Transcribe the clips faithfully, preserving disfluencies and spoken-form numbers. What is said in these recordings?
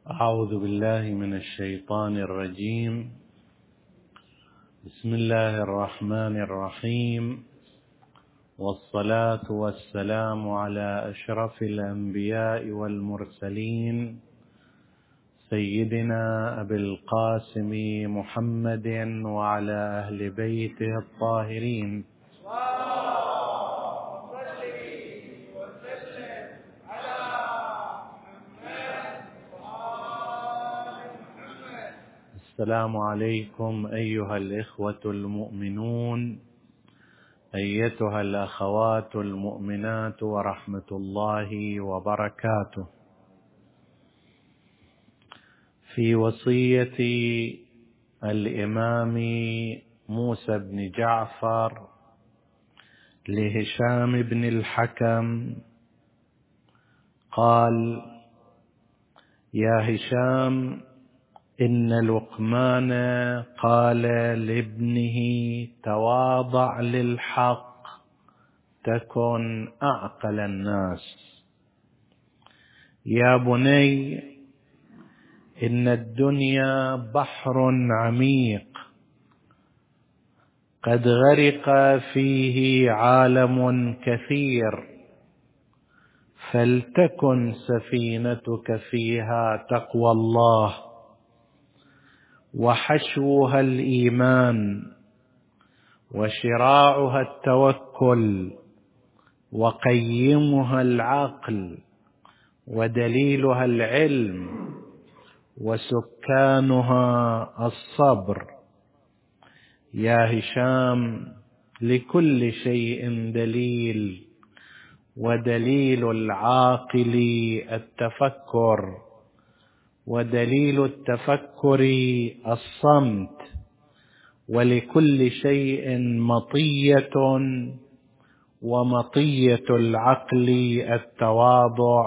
أعوذ بالله من الشيطان الرجيم. بسم الله الرحمن الرحيم، والصلاة والسلام على أشرف الأنبياء والمرسلين سيدنا أبي القاسم محمد وعلى أهل بيته الطاهرين. السلام عليكم أيها الإخوة المؤمنون، أيتها الأخوات المؤمنات، ورحمة الله وبركاته. في وصية الإمام موسى بن جعفر لهشام بن الحكم قال: يا هشام، إن لقمان قال لابنه: تواضع للحق تكن أعقل الناس. يا بني، إن الدنيا بحر عميق قد غرق فيه عالم كثير، فلتكن سفينتك فيها تقوى الله، وحشوها الإيمان، وشراعها التوكل، وقيمها العقل، ودليلها العلم، وسكانها الصبر. يا هشام، لكل شيء دليل، ودليل العاقل التفكر، ودليل التفكر الصمت، ولكل شيء مطية، ومطية العقل التواضع.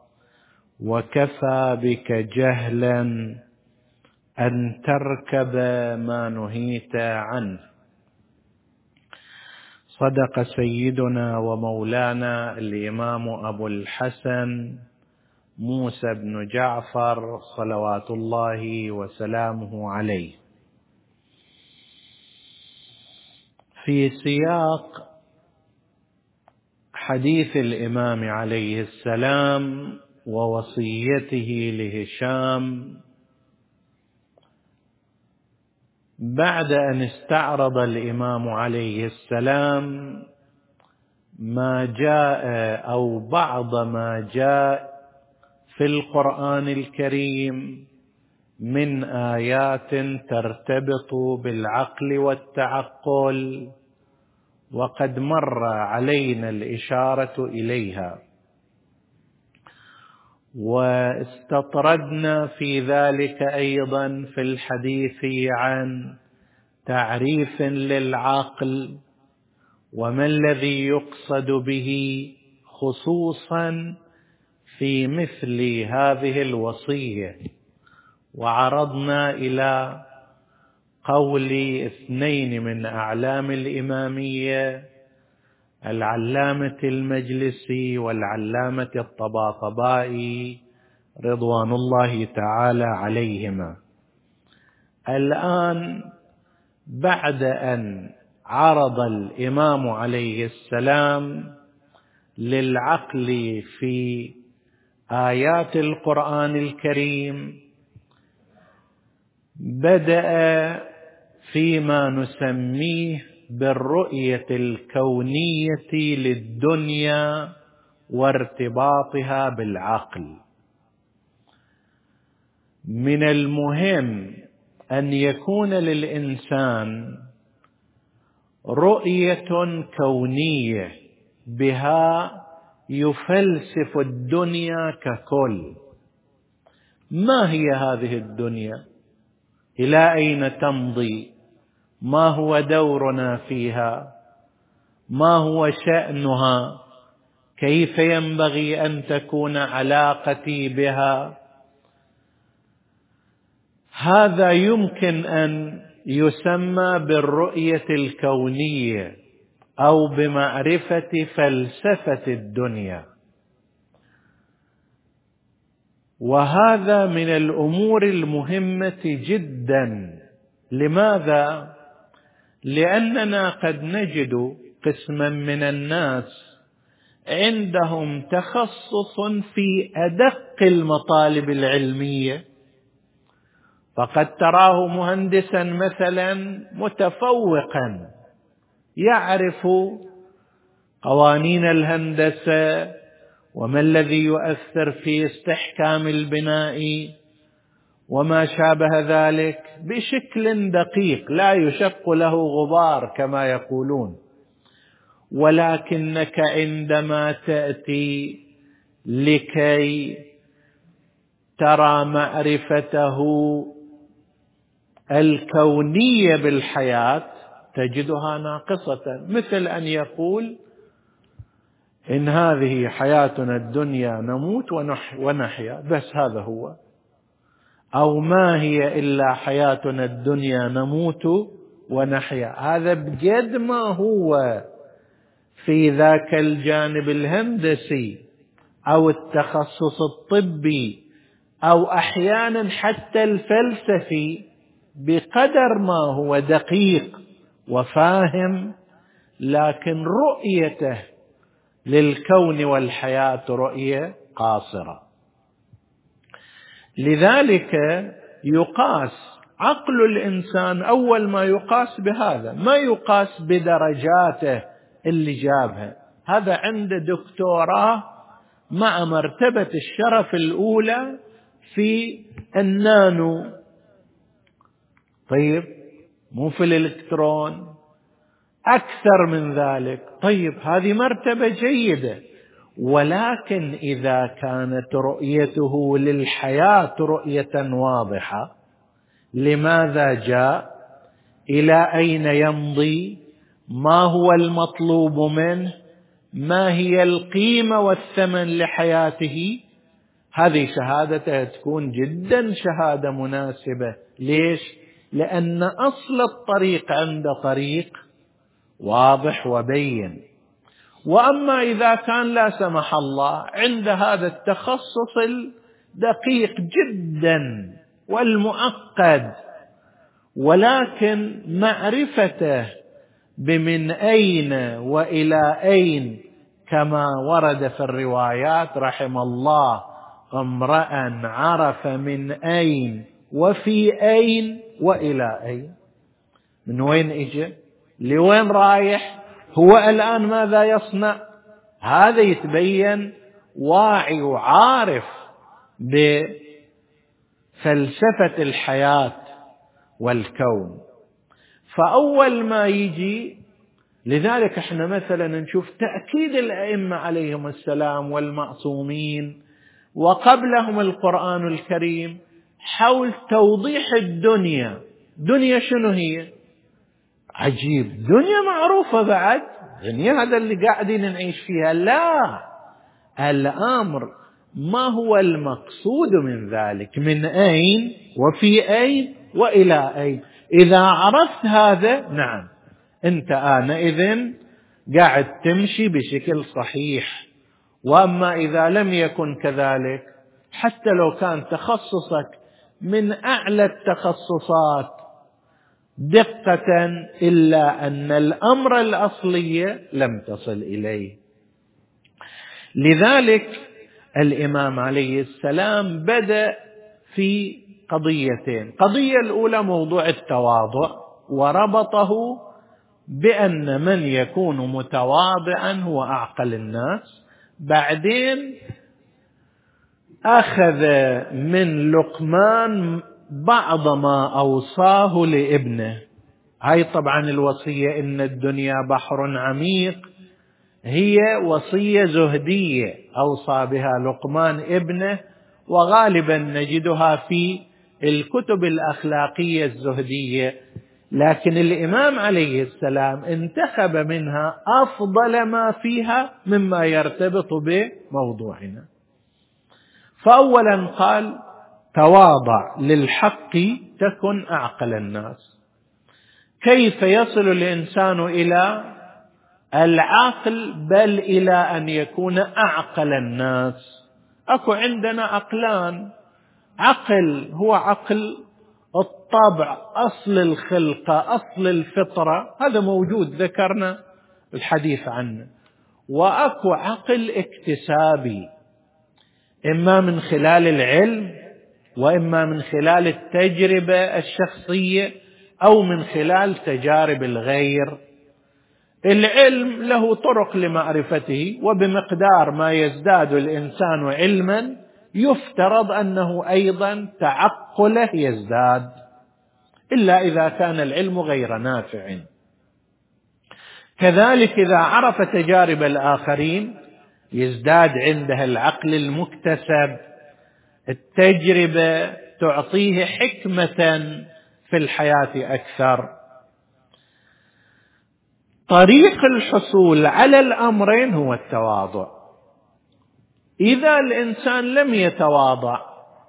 وكفى بك جهلا أن تركب ما نهيت عنه. صدق سيدنا ومولانا الإمام أبو الحسن موسى بن جعفر صلوات الله وسلامه عليه. في سياق حديث الإمام عليه السلام ووصيته لهشام، بعد أن استعرض الإمام عليه السلام ما جاء أو بعض ما جاء في القرآن الكريم من آيات ترتبط بالعقل والتعقل، وقد مر علينا الإشارة إليها، واستطردنا في ذلك أيضا في الحديث عن تعريف للعقل، وما الذي يقصد به خصوصا في مثل هذه الوصية. وعرضنا إلى قول اثنين من أعلام الإمامية، العلامة المجلسي والعلامة الطباطبائي رضوان الله تعالى عليهما. الآن بعد أن عرض الإمام عليه السلام للعقل في آيات القرآن الكريم، بدأ فيما نسميه بالرؤية الكونية للدنيا وارتباطها بالعقل. من المهم أن يكون للإنسان رؤية كونية بها يفلسف الدنيا ككل. ما هي هذه الدنيا؟ إلى أين تمضي؟ ما هو دورنا فيها؟ ما هو شأنها؟ كيف ينبغي أن تكون علاقتي بها؟ هذا يمكن أن يسمى بالرؤية الكونية أو بمعرفة فلسفة الدنيا. وهذا من الأمور المهمة جدا. لماذا؟ لأننا قد نجد قسما من الناس عندهم تخصص في أدق المطالب العلمية، فقد تراه مهندسا مثلا متفوقا يعرف قوانين الهندسة وما الذي يؤثر في استحكام البناء وما شابه ذلك بشكل دقيق لا يشق له غبار كما يقولون. ولكنك عندما تأتي لكي ترى معرفته الكونية بالحياة تجدها ناقصة، مثل أن يقول إن هذه حياتنا الدنيا نموت ونحيا، بس هذا هو، أو ما هي إلا حياتنا الدنيا نموت ونحيا. هذا بجد ما هو في ذاك الجانب الهندسي أو التخصص الطبي أو أحيانا حتى الفلسفي، بقدر ما هو دقيق وفاهم، لكن رؤيته للكون والحياة رؤية قاصرة. لذلك يقاس عقل الإنسان، أول ما يقاس بهذا، ما يقاس بدرجاته اللي جابها. هذا عنده دكتوراه مع مرتبة الشرف الأولى في النانو، طيب مو في الإلكترون، أكثر من ذلك، طيب هذه مرتبة جيدة. ولكن إذا كانت رؤيته للحياة رؤية واضحة، لماذا جاء، إلى أين يمضي، ما هو المطلوب منه، ما هي القيمة والثمن لحياته، هذه شهادته تكون جدا شهادة مناسبة. ليش؟ لأن أصل الطريق عند طريق واضح وبين. وأما إذا كان لا سمح الله عند هذا التخصص الدقيق جدا والمعقد، ولكن معرفته بمن أين وإلى أين، كما ورد في الروايات: رحم الله امرأ عرف من أين وفي أين وإلى أين، من وين إجا لوين رايح، هو الآن ماذا يصنع. هذا يتبين واعي وعارف بفلسفة الحياة والكون. فأول ما يجي، لذلك احنا مثلا نشوف تأكيد الأئمة عليهم السلام والمعصومين وقبلهم القرآن الكريم حول توضيح الدنيا. دنيا شنو هي؟ عجيب، دنيا معروفة بعد، دنيا هذا اللي قاعدين نعيش فيها. لا، الأمر ما هو المقصود من ذلك، من أين وفي أين وإلى أين. إذا عرفت هذا، نعم، أنت آنئذ قاعد تمشي بشكل صحيح. وأما إذا لم يكن كذلك، حتى لو كان تخصصك من أعلى التخصصات دقة، إلا أن الأمر الأصلي لم تصل إليه. لذلك الإمام عليه السلام بدأ في قضيتين. قضية الأولى موضوع التواضع، وربطه بأن من يكون متواضعا هو أعقل الناس. بعدين أخذ من لقمان بعض ما أوصاه لابنه. هاي طبعا الوصية إن الدنيا بحر عميق هي وصية زهدية أوصى بها لقمان ابنه، وغالبا نجدها في الكتب الأخلاقية الزهدية، لكن الإمام عليه السلام انتخب منها أفضل ما فيها مما يرتبط بموضوعنا. فأولا قال: تواضع للحق تكن أعقل الناس. كيف يصل الإنسان إلى العقل، بل إلى أن يكون أعقل الناس؟ أكو عندنا عقلان، عقل هو عقل الطبع، أصل الخلقة، أصل الفطرة، هذا موجود ذكرنا الحديث عنه. وأكو عقل اكتسابي، إما من خلال العلم وإما من خلال التجربة الشخصية أو من خلال تجارب الغير. العلم له طرق لمعرفته، وبمقدار ما يزداد الإنسان علما يفترض أنه أيضا تعقله يزداد، إلا إذا كان العلم غير نافع. كذلك إذا عرف تجارب الآخرين يزداد عنده العقل المكتسب، التجربة تعطيه حكمة في الحياة أكثر. طريق الحصول على الأمرين هو التواضع. إذا الإنسان لم يتواضع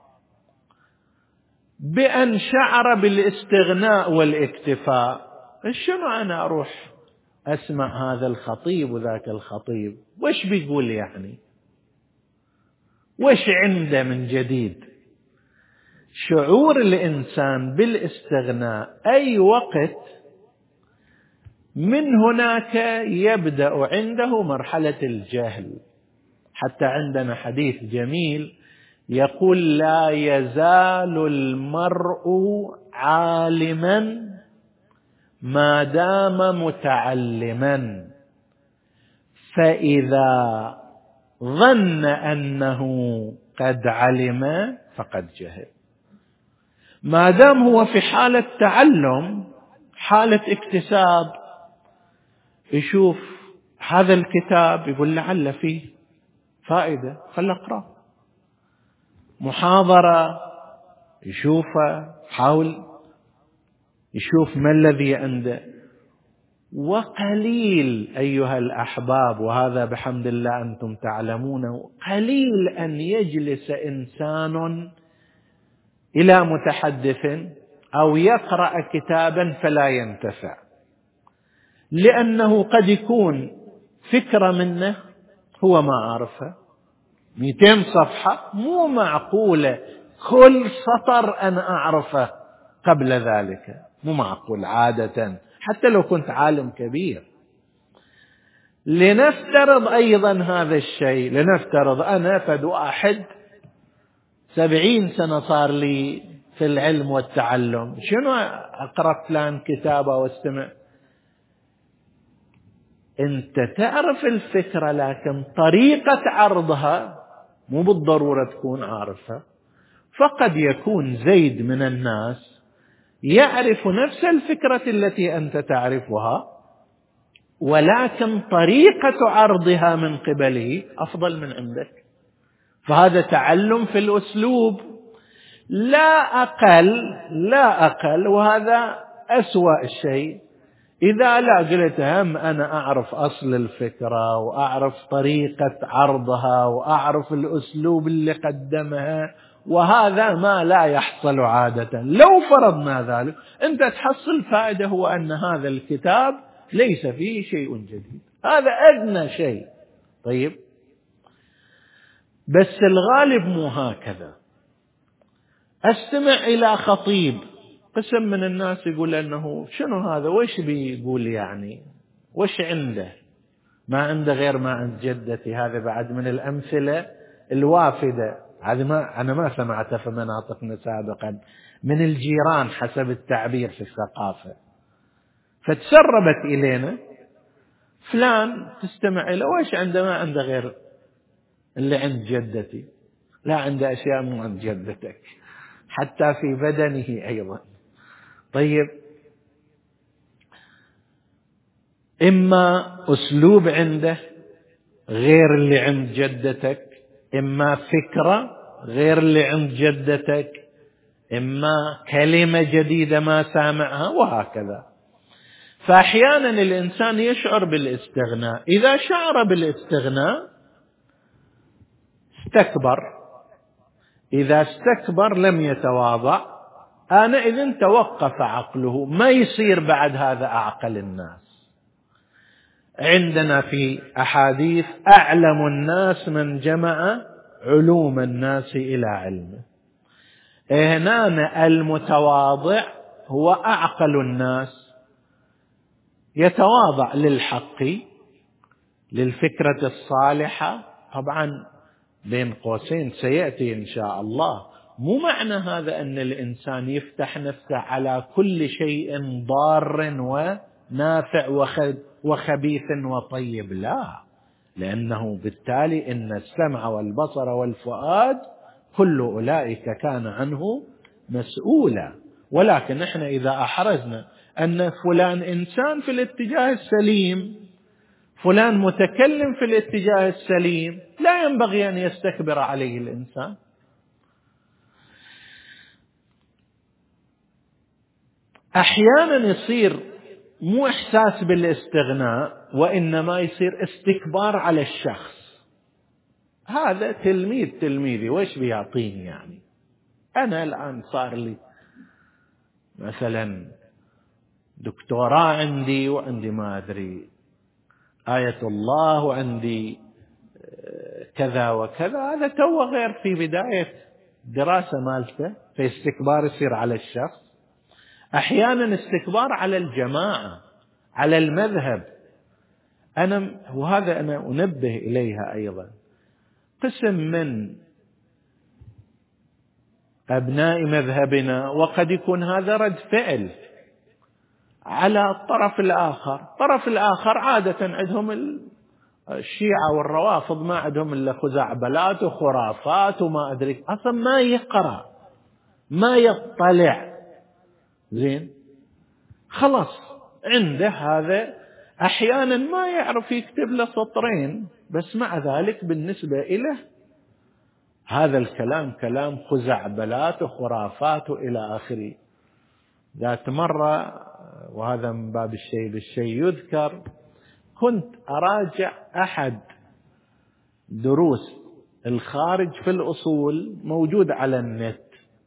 بأن شعر بالاستغناء والاكتفاء، شنو أنا أروح أسمع هذا الخطيب وذاك الخطيب، وش بيقول يعني، وش عنده من جديد؟ شعور الإنسان بالاستغناء أي وقت من هناك يبدأ عنده مرحلة الجهل. حتى عندنا حديث جميل يقول: لا يزال المرء عالما ما دام متعلما، فإذا ظن أنه قد علم فقد جهل. ما دام هو في حالة تعلم، حالة اكتساب، يشوف هذا الكتاب يقول لعل فيه فائدة خل أقرأ، محاضرة يشوفها، حاول يشوف ما الذي عنده. وقليل أيها الأحباب، وهذا بحمد الله أنتم تعلمونه، قليل أن يجلس إنسان إلى متحدث أو يقرأ كتابا فلا ينتفع، لأنه قد يكون فكرة منه هو ما عارفها، مئتين صفحة مو معقولة كل سطر أنا أعرفه قبل ذلك، مو معقول عادة حتى لو كنت عالم كبير. لنفترض أيضا هذا الشيء، لنفترض أنا فد واحد سبعين سنة صار لي في العلم والتعلم، شنو أقرأ فلان كتابة واستمع؟ أنت تعرف الفكرة لكن طريقة عرضها مو بالضرورة تكون عارفها. فقد يكون زيد من الناس يعرف نفس الفكرة التي أنت تعرفها، ولكن طريقة عرضها من قبله أفضل من عندك. فهذا تعلم في الأسلوب لا أقل، لا أقل. وهذا أسوأ شيء إذا لا قلت هم أنا أعرف أصل الفكرة وأعرف طريقة عرضها وأعرف الأسلوب اللي قدمها، وهذا ما لا يحصل عادة. لو فرضنا ذلك أنت تحصل فائدة، هو أن هذا الكتاب ليس فيه شيء جديد، هذا أدنى شيء. طيب، بس الغالب مو هكذا. أستمع إلى خطيب، قسم من الناس يقول أنه شنو هذا، وش بيقول يعني، وش عنده، ما عنده غير ما عند جدتي. هذا بعد من الأمثلة الوافدة، هذه ما أنا ما سمعتها في مناطقنا سابقا، من الجيران حسب التعبير في الثقافة. فتسربت إلينا فلان تستمع إليه، وش عنده؟ ما عنده غير اللي عند جدتي. لا، عنده أشياء مو عند جدتك، حتى في بدنه أيضا. طيب، إما أسلوب عنده غير اللي عند جدتك، إما فكرة غير اللي عند جدتك، إما كلمة جديدة ما سامعها، وهكذا. فأحيانا الإنسان يشعر بالاستغناء، إذا شعر بالاستغناء استكبر، إذا استكبر لم يتواضع، أنا إذن توقف عقله، ما يصير بعد هذا أعقل الناس. عندنا في أحاديث أعلم الناس من جمع علوم الناس إلى علمه. هنا المتواضع هو أعقل الناس، يتواضع للحق، للفكرة الصالحة. طبعا بين قوسين سيأتي إن شاء الله، مو معنى هذا أن الإنسان يفتح نفسه على كل شيء ضار ونافع وخبيث وطيب، لا، لأنه بالتالي إن السمع والبصر والفؤاد كل أولئك كان عنه مسؤولا. ولكن إحنا إذا أحرزنا أن فلان إنسان في الاتجاه السليم، فلان متكلم في الاتجاه السليم، لا ينبغي أن يستكبر عليه الإنسان. أحيانا يصير مو إحساس بالاستغناء، وإنما يصير استكبار على الشخص. هذا تلميذ تلميذي وإيش بيعطيني يعني؟ أنا الآن صار لي مثلا دكتوراه عندي، وعندي ما أدري آية الله، وعندي كذا وكذا. هذا تو غير في بداية دراسة مالته، في استكبار يصير على الشخص. أحيانا استكبار على الجماعة، على المذهب. أنا وهذا أنا أنبه إليها أيضا، قسم من أبناء مذهبنا وقد يكون هذا رد فعل على الطرف الآخر. الطرف الآخر عادة عندهم الشيعة والروافض ما عندهم إلا خزعبلات وخرافات وما أدري، أصلا ما يقرأ ما يطلع زين، خلاص عنده هذا. أحيانا ما يعرف يكتب له سطرين، بس مع ذلك بالنسبة إليه هذا الكلام كلام خزعبلات وخرافات وإلى آخره. ذات مرة، وهذا من باب الشيء بالشيء يذكر، كنت أراجع أحد دروس الخارج في الأصول موجود على النت،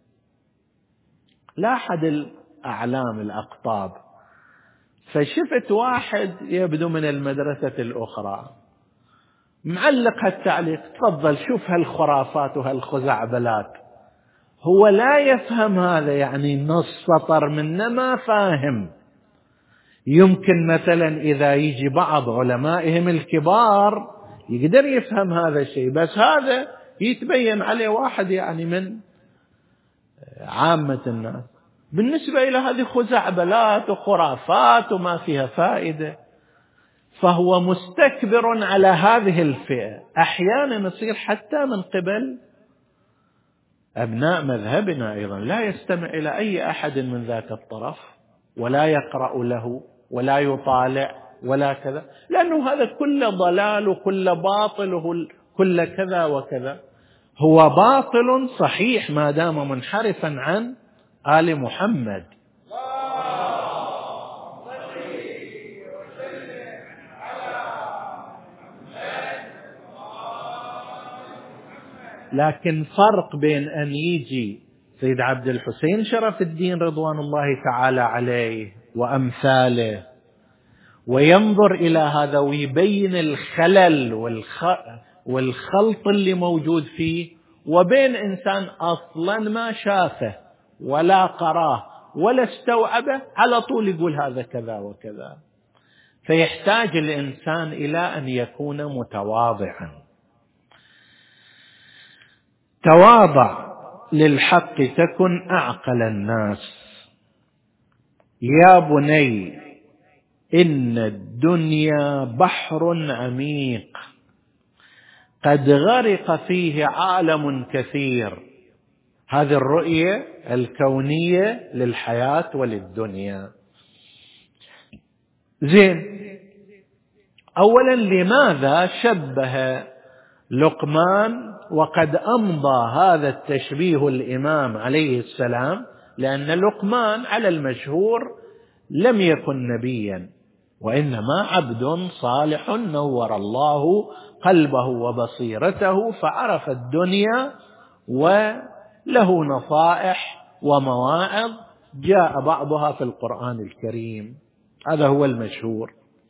لا أحد الأعلام الأقطاب، فشفت واحد يبدو من المدرسة الأخرى معلق هالتعليق، تفضل شوف هالخرافات وهالخزعبلات. هو لا يفهم هذا، يعني نص سطر منه ما فاهم. يمكن مثلا إذا يجي بعض علمائهم الكبار يقدر يفهم هذا الشيء، بس هذا يتبين عليه واحد يعني من عامة الناس، بالنسبة إلى هذه خزعبلات وخرافات وما فيها فائدة. فهو مستكبر على هذه الفئة. أحيانا يصير حتى من قبل أبناء مذهبنا أيضا، لا يستمع إلى أي أحد من ذاك الطرف، ولا يقرأ له، ولا يطالع، ولا كذا، لأنه هذا كله ضلال وكله باطل وكل كذا وكذا. هو باطل صحيح ما دام منحرفا عن آل محمد. لكن فرق بين أن يجي سيد عبد الحسين شرف الدين رضوان الله تعالى عليه وأمثاله وينظر إلى هذا ويبين الخلل والخلط اللي موجود فيه، وبين إنسان أصلا ما شافه ولا قراه ولا استوعبه، على طول يقول هذا كذا وكذا. فيحتاج الإنسان إلى أن يكون متواضعا. تواضع للحق تكن أعقل الناس. يا بني إن الدنيا بحر عميق قد غرق فيه عالم كثير. هذه الرؤية الكونية للحياة وللدنيا. زين، أولا لماذا شبه لقمان وقد أمضى هذا التشبيه الإمام عليه السلام؟ لأن لقمان على المشهور لم يكن نبيا، وإنما عبد صالح نور الله قلبه وبصيرته فعرف الدنيا، وله نصائح ومواعظ جاء بعضها في القرآن الكريم. هذا هو المشهور.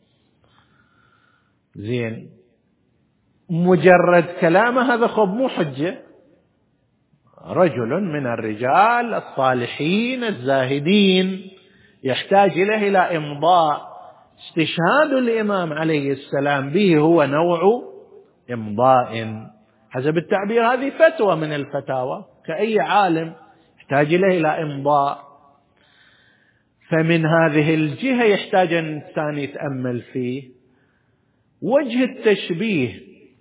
زين، مجرد كلامه هذا خب مو حجة، رجل من الرجال الصالحين الزاهدين يحتاج إليه إلى إمضاء. استشهاد الإمام عليه السلام به هو نوع إمضاء حسب التعبير. هذه فتوى من الفتاوى، كأي عالم يحتاج إليه إلى إمضاء. فمن هذه الجهة يحتاج الإنسان يتأمل فيه. وجه التشبيه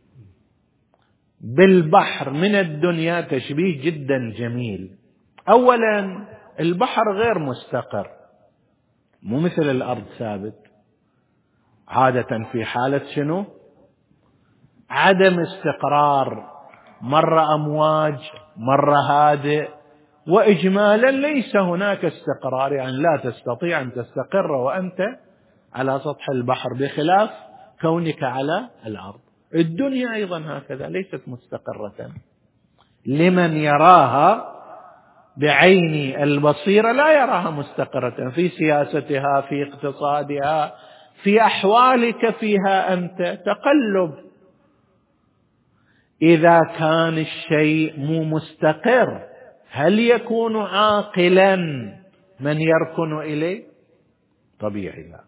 بالبحر من الدنيا تشبيه جدا جميل. أولا البحر غير مستقر، مو مثل الأرض ثابت، عادة في حالة شنو؟ عدم استقرار، مرة أمواج مرة هادئ، وإجمالا ليس هناك استقرار، يعني لا تستطيع أن تستقر وأنت على سطح البحر بخلاف كونك على الأرض. الدنيا أيضا هكذا ليست مستقرة، لمن يراها بعين البصيرة لا يراها مستقرة في سياستها، في اقتصادها، في أحوالك فيها أنت، تقلب. إذا كان الشيء مو مستقر هل يكون عاقلا من يركن إليه؟ طبيعي لا.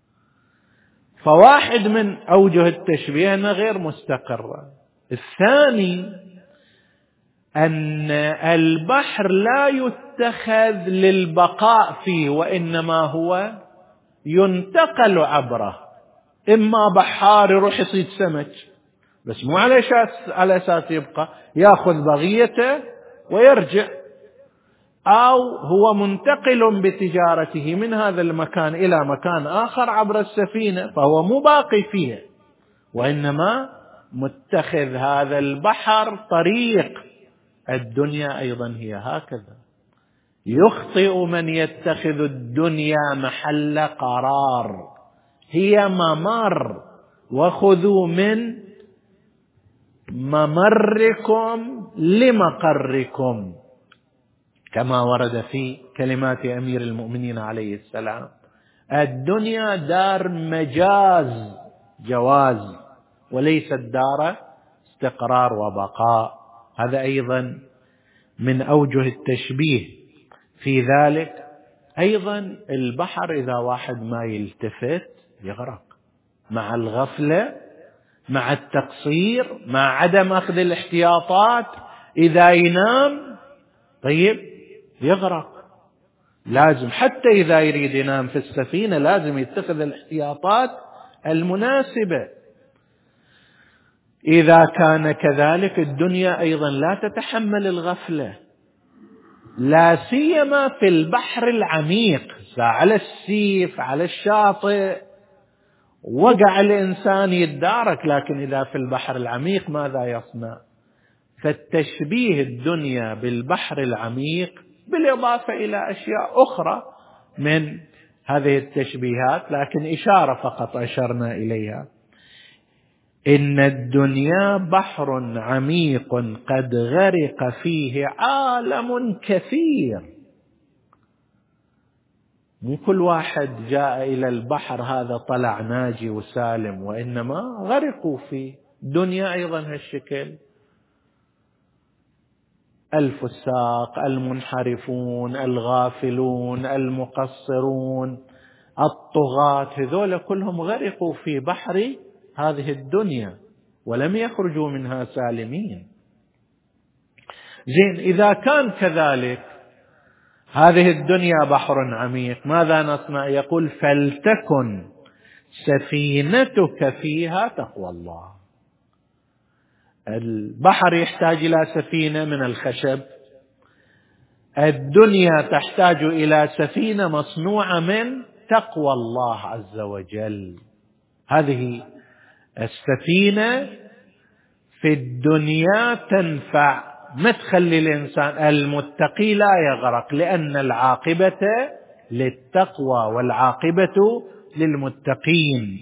فواحد من أوجه التشبيه أنه غير مستقرة. الثاني أن البحر لا يتخذ للبقاء فيه، وإنما هو ينتقل عبره. إما بحار يروح يصيد سمك بس مو على أساس على أساس يبقى، يأخذ بغيته ويرجع، أو هو منتقل بتجارته من هذا المكان إلى مكان آخر عبر السفينة، فهو مو باقي فيه، وإنما متخذ هذا البحر طريق. الدنيا أيضا هي هكذا. يخطئ من يتخذ الدنيا محل قرار، هي ممر، وخذوا من ممركم لمقركم، كما ورد في كلمات أمير المؤمنين عليه السلام. الدنيا دار مجاز جواز، وليست دار استقرار وبقاء. هذا أيضا من أوجه التشبيه في ذلك. أيضا البحر إذا واحد ما يلتفت يغرق، مع الغفلة، مع التقصير، مع عدم أخذ الاحتياطات. إذا ينام طيب يغرق. لازم حتى إذا يريد ينام في السفينة لازم يتخذ الاحتياطات المناسبة. إذا كان كذلك الدنيا أيضا لا تتحمل الغفلة، لا سيما في البحر العميق، على السيف على الشاطئ وقع الإنسان يتدارك، لكن إذا في البحر العميق ماذا يصنع؟ فالتشبيه الدنيا بالبحر العميق بالإضافة إلى أشياء أخرى من هذه التشبيهات، لكن إشارة فقط أشرنا إليها. إن الدنيا بحر عميق قد غرق فيه عالم كثير. مو كل واحد جاء إلى البحر هذا طلع ناجي وسالم، وإنما غرقوا فيه. الدنيا أيضا هالشكل، الفساق، المنحرفون، الغافلون، المقصرون، الطغاة، هذول كلهم غرقوا في بحر هذه الدنيا ولم يخرجوا منها سالمين. زين، إذا كان كذلك هذه الدنيا بحر عميق ماذا نصنع؟ يقول فلتكن سفينتك فيها تقوى الله. البحر يحتاج إلى سفينة من الخشب، الدنيا تحتاج إلى سفينة مصنوعة من تقوى الله عز وجل. هذه السفينة في الدنيا تنفع، ما تخلي الإنسان المتقي لا يغرق، لأن العاقبة للتقوى والعاقبة للمتقين.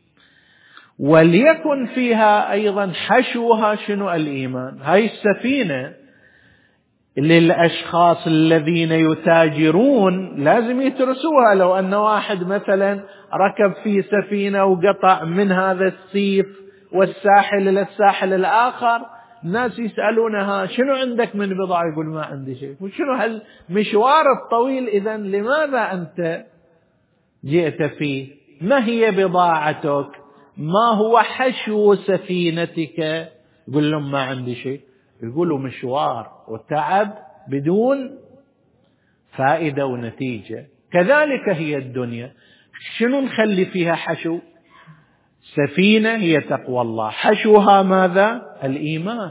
وليكن فيها أيضا حشوها شنو؟ الإيمان. هاي السفينة للأشخاص الذين يتاجرون لازم يترسوها. لو أن واحد مثلا ركب في سفينة وقطع من هذا السيف والساحل إلى الساحل الآخر، الناس يسألونها شنو عندك من بضاعة، يقول ما عندي شيء. وشنو هالمشوار الطويل؟ إذن لماذا أنت جئت فيه؟ ما هي بضاعتك؟ ما هو حشو سفينتك؟ يقول لهم ما عندي شيء. يقولوا مشوار وتعب بدون فائدة ونتيجة. كذلك هي الدنيا، شنو نخلي فيها حشو؟ سفينة هي تقوى الله، حشوها ماذا؟ الإيمان،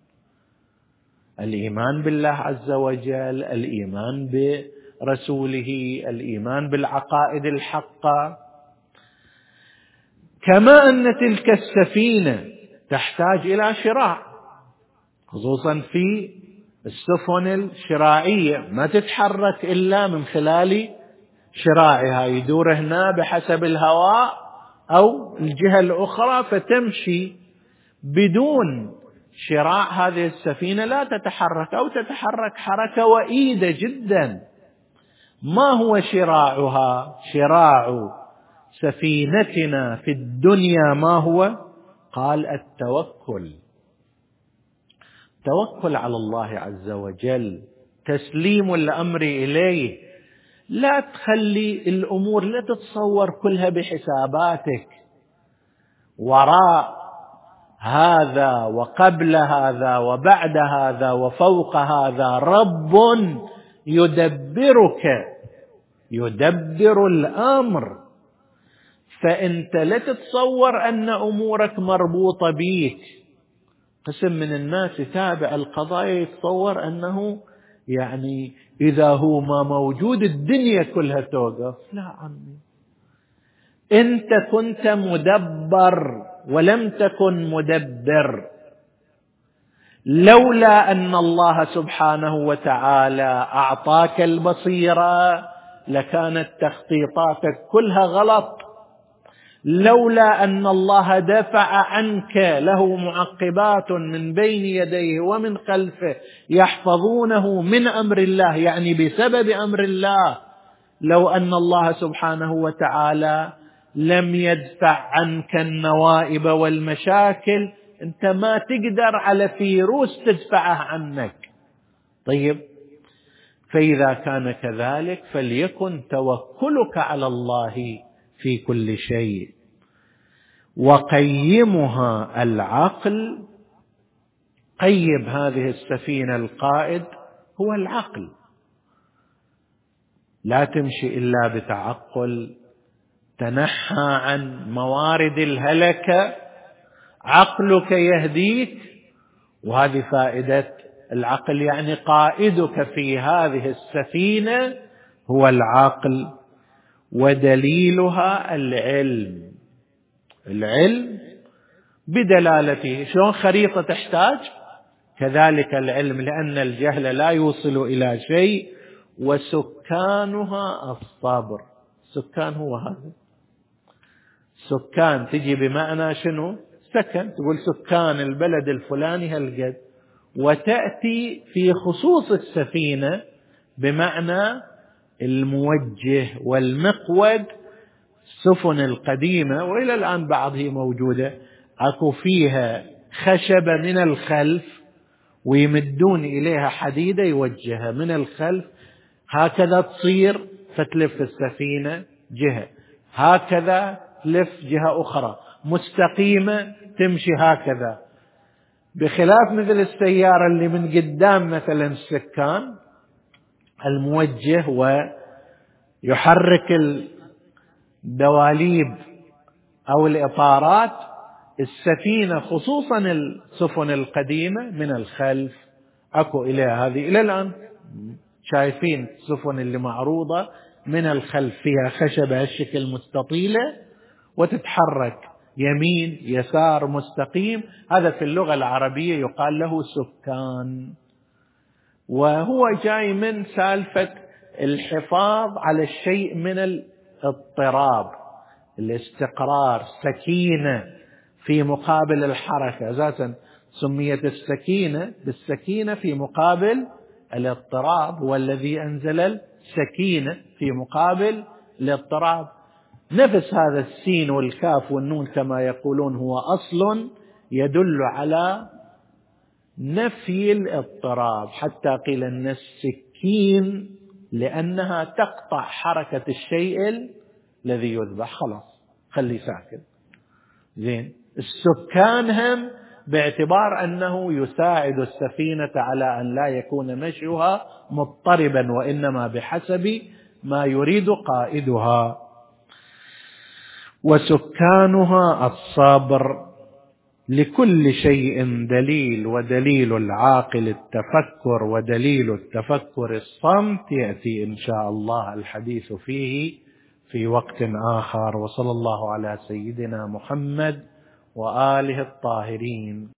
الإيمان بالله عز وجل، الإيمان برسوله، الإيمان بالعقائد الحقة. كما أن تلك السفينة تحتاج إلى شراع، خصوصا في السفن الشراعية ما تتحرك إلا من خلال شراعها، يدور هنا بحسب الهواء أو الجهة الأخرى فتمشي. بدون شراع هذه السفينة لا تتحرك، أو تتحرك حركة وئيدة جدا. ما هو شراعها؟ شراع سفينتنا في الدنيا ما هو؟ قال التوكل، توكل على الله عز وجل، تسليم الأمر إليه. لا تخلي الأمور، لا تتصور كلها بحساباتك، وراء هذا وقبل هذا وبعد هذا وفوق هذا رب يدبرك، يدبر الأمر. فأنت لا تتصور أن أمورك مربوطة بيك. قسم من الناس يتابع القضايا يتصور أنه يعني إذا هو ما موجود الدنيا كلها توقف. لا عمي، أنت كنت مدبر ولم تكن مدبر. لولا أن الله سبحانه وتعالى أعطاك البصيرة لكانت تخطيطاتك كلها غلط. لولا أن الله دفع عنك له معقبات من بين يديه ومن خلفه يحفظونه من أمر الله، يعني بسبب أمر الله. لو أن الله سبحانه وتعالى لم يدفع عنك النوائب والمشاكل أنت ما تقدر على فيروس تدفعه عنك. طيب، فإذا كان كذلك فليكن توكلك على الله في كل شيء. وقيمها العقل، قيم هذه السفينة القائد هو العقل. لا تمشي إلا بتعقل، تنحى عن موارد الهلكة، عقلك يهديك. وهذه فائدة العقل، يعني قائدك في هذه السفينة هو العقل. ودليلها العلم، العلم بدلالته. شلون خريطة تحتاج؟ كذلك العلم، لأن الجهل لا يوصل إلى شيء. وسكانها الصبر. سكان هو هذا، سكان تجي بمعنى شنو؟ سكن، تقول سكان البلد الفلاني هالقد. وتأتي في خصوص السفينة بمعنى الموجه والمقود. السفن القديمة وإلى الآن بعضها موجودة، أكو فيها خشبة من الخلف ويمدون إليها حديدة يوجهها من الخلف، هكذا تصير فتلف السفينة جهة، هكذا تلف جهة أخرى مستقيمة تمشي هكذا. بخلاف مثل السيارة اللي من قدام مثلا السكان الموجه ويحرك الدواليب أو الإطارات، السفينة خصوصا السفن القديمة من الخلف أكو إليها. هذه إلى الآن شايفين السفن اللي معروضة من الخلف فيها خشبة هالشكل مستطيلة وتتحرك يمين يسار مستقيم. هذا في اللغة العربية يقال له سكان، وهو جاي من سالفة الحفاظ على الشيء من الاضطراب، الاستقرار، سكينة في مقابل الحركة. أساسا سميت السكينة بالسكينة في مقابل الاضطراب، والذي أنزل السكينة في مقابل الاضطراب. نفس هذا السين والكاف والنون كما يقولون هو أصل يدل على نفي الاضطراب، حتى قيل أن السكين لأنها تقطع حركة الشيء الذي يذبح، خلاص خلي ساكن. زين، السكان هم باعتبار أنه يساعد السفينة على أن لا يكون مشيها مضطربا، وإنما بحسب ما يريد قائدها. وسكانها الصبر. لكل شيء دليل، ودليل العاقل التفكر، ودليل التفكر الصمت. يأتي إن شاء الله الحديث فيه في وقت آخر. وصلى الله على سيدنا محمد وآله الطاهرين.